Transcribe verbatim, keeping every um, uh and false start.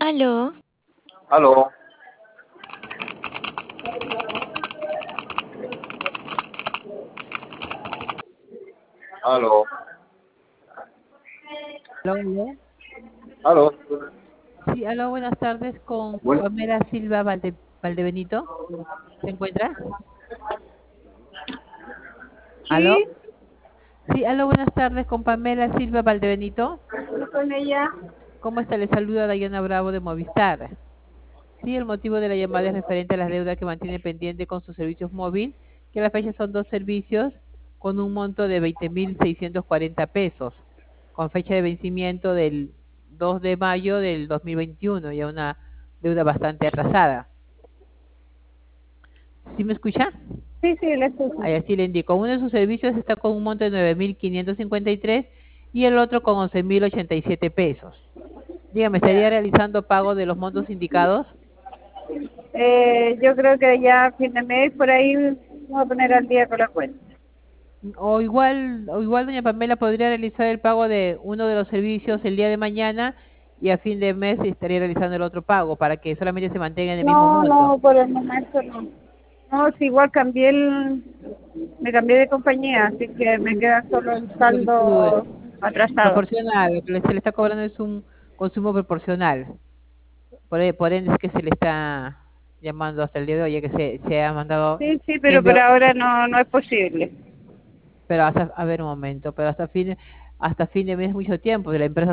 Aló, Aló, aló, Aló, aló. aló. Sí, aló, buenas tardes con Bueno, Pamela Silva Valde, Valdebenito. ¿Se encuentra? ¿Aló? Sí, Sí, aló, buenas tardes con Pamela Silva Valdebenito. con ella. ¿Cómo está? Le saluda Dayana Bravo de Movistar. Sí, el motivo de la llamada es referente a las deudas que mantiene pendiente con sus servicios móvil, que a la fecha son dos servicios con un monto de veinte mil seiscientos cuarenta pesos, con fecha de vencimiento del dos de mayo del dos mil veintiuno, ya una deuda bastante atrasada. ¿Sí me escucha? Sí, sí, la escucho. Ahí así le indico. Uno de sus servicios está con un monto de nueve mil quinientos cincuenta y tres y el otro con once mil ochenta y siete pesos. Dígame, ¿estaría Ya. realizando pago de los montos indicados? Eh, yo creo que ya a fin de mes por ahí vamos a poner al día con la cuenta. O igual, o igual doña Pamela podría realizar el pago de uno de los servicios el día de mañana y a fin de mes estaría realizando el otro pago para que solamente se mantenga en el mismo No, monto. no, por el momento no. No, si igual cambié el, me cambié de compañía, así que me queda solo el Lo que tú, eh, saldo atrasado. proporcional, lo que le- se le está cobrando es un consumo proporcional. Por, e- por ende es que se le está llamando hasta el día de hoy, ya que se, se ha mandado, Sí, sí, se pero por envió, ahora no, no es posible. pero hasta, a ver un momento, pero hasta fin, hasta fin de mes es mucho tiempo, de la empresa